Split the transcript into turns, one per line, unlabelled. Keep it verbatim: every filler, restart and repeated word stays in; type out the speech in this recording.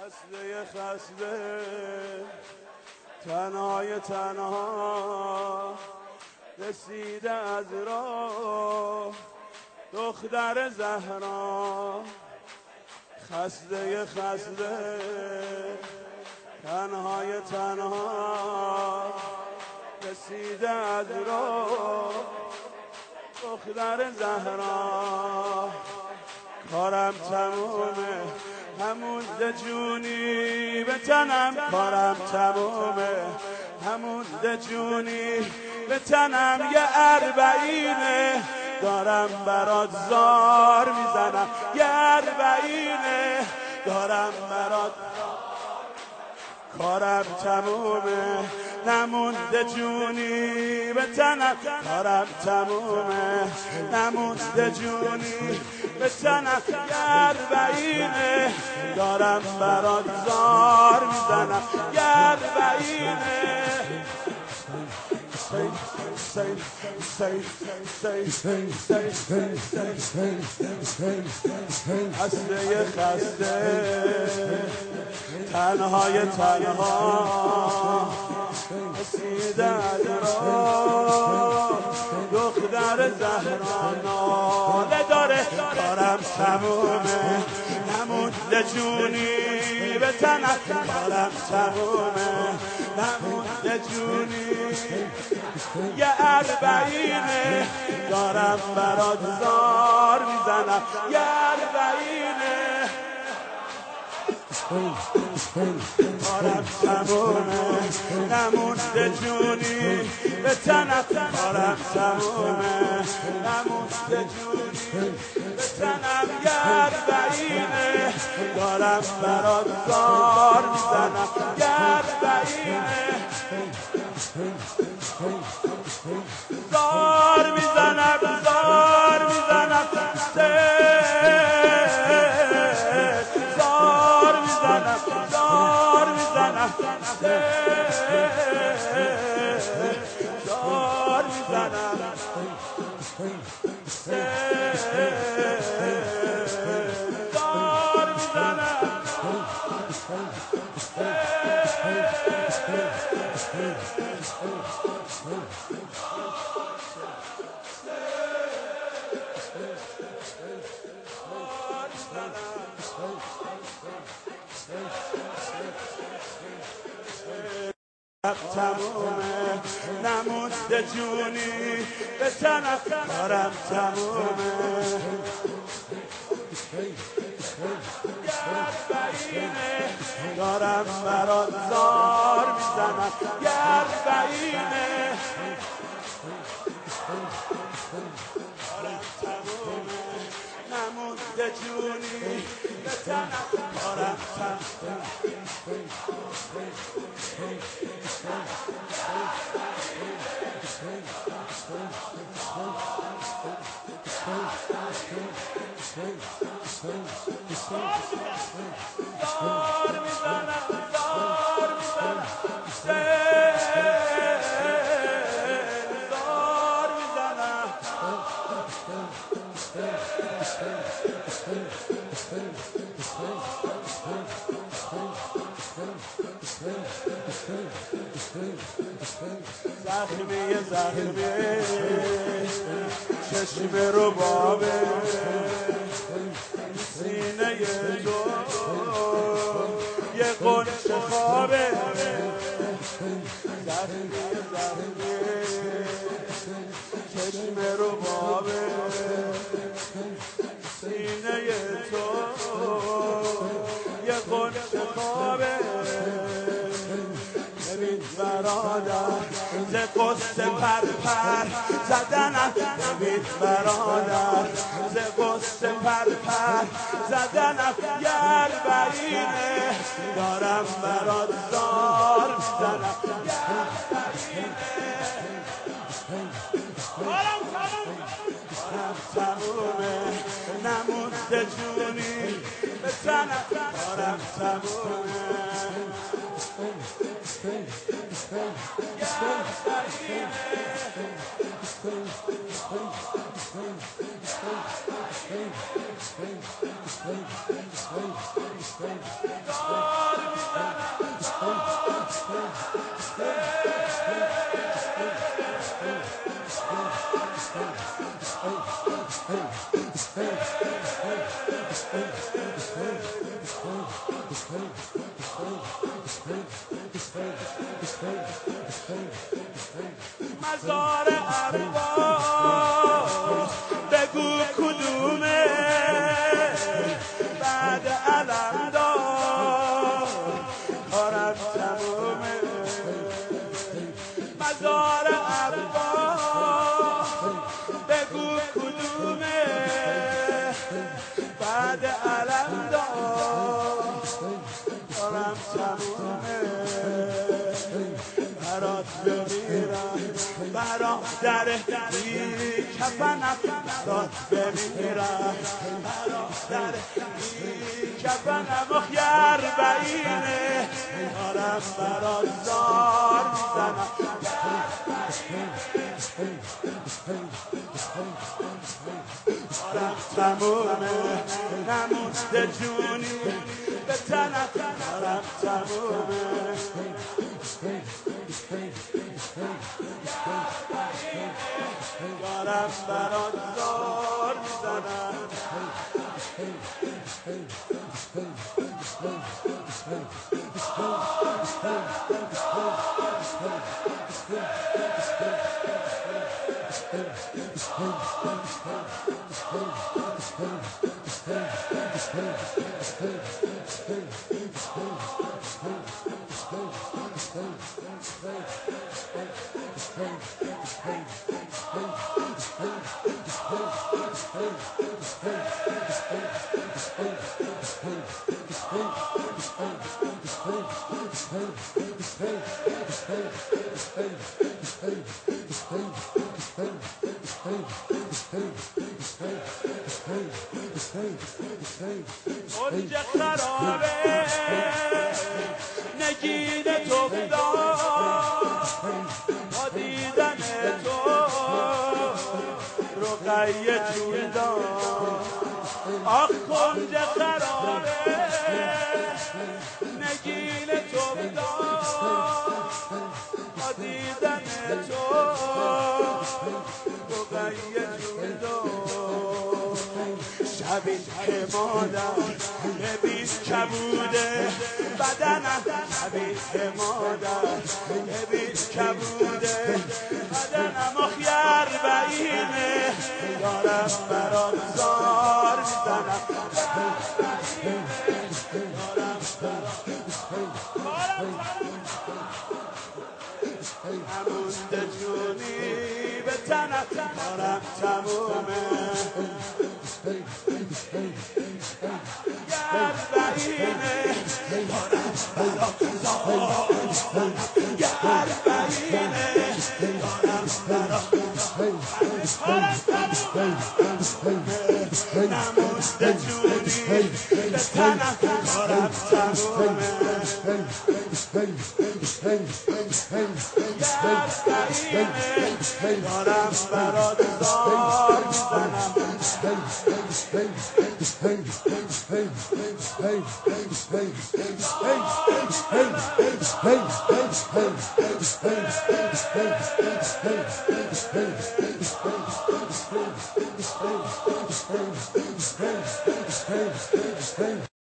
خسته خسته تنهای تنها رسیده از راه دختر زهرا. خسته خسته تنهای تنها رسیده از راه دختر زهرا. کارم تمومه همون ده جونی به تنم، کارم تمومه همون ده جونی به تنم. یه اربعینه دارم برات زار میزنم، یه اربعینه دارم برات. کارم تمومه نمونده جونی به تنم، کارم تمومه نمونده جونی به تنم. یه اربعینه دارم برات زار میزنم، یه اربعینه. خسته خسته تنهای تنها رسیده از راه دختر زهرا. ناله داره کارم تمومه نمونده جونی به تنم، کارم تمومه نمونده جونی. یه اربعینه دارم برات زار میزنم، یه اربعینه. کارم تمومه نمونده جونی به تنم، کارم تمومه نمونده جونی به تنم. یه اربعینه دارم برات زار میزنم، یه اربعینه. زار میزنم زار میزنم زار میزنم زار میزنم زار میزنم. تمومه نمونده جونی به تنم، کارم تمومه. یه اربعینه دارم برات زار میزنم، یه اربعینه. کارم تمومه نمونده جونی به تنم، کارم تمومه. زار میزنم زار میزنم زار میزنم. زخمی زخمی چشم رو بابه سینه تو یه قنچه خوابه. زخمی زخمی چشم رو بابه سینه تو یه قنچه خوابه. ببین برادر ز قصه پر پر زدنم، ببین برادر ز قصه پر پر زدنم. یه اربعینه دارم برات زار میزنم، یه اربعینه. کارم تمومه نمونده جونی به تنم، کارم تمومه. یه اربعینه Oh! مزار ارواح بگو کدومه بعد علم دار کارم تمومه مزار ارواح بگو کدومه بعد علم دار کارم تمومه برات بمیرم برادر بی کفنم برات بمیرم برادر بی کفنم و خیر بعینه دارم برات زار میزنم دارم تمومه نمونده جونی به تنم دارم تمومه دارم برات زار میزنم اونجا خرابه نگین تو افتاد با دیدن تو رقیه جون داد آخ کنج خرابه نگین تو افتاد با دیدن تو رقیه جون داد شبیه که مادر ببین کبوده بدنم شبیه که مادر ببین کبوده بدنم و خیر بعینه دارم برات زار میزنم دارم برات نمونده جونی به تنم دارم تمومه گر بعینه دارم برات زار گر بعینه دارم برات نمونده جونی به تنم دارم تمومه گر بعینه دارم برات زار میزنم Hey,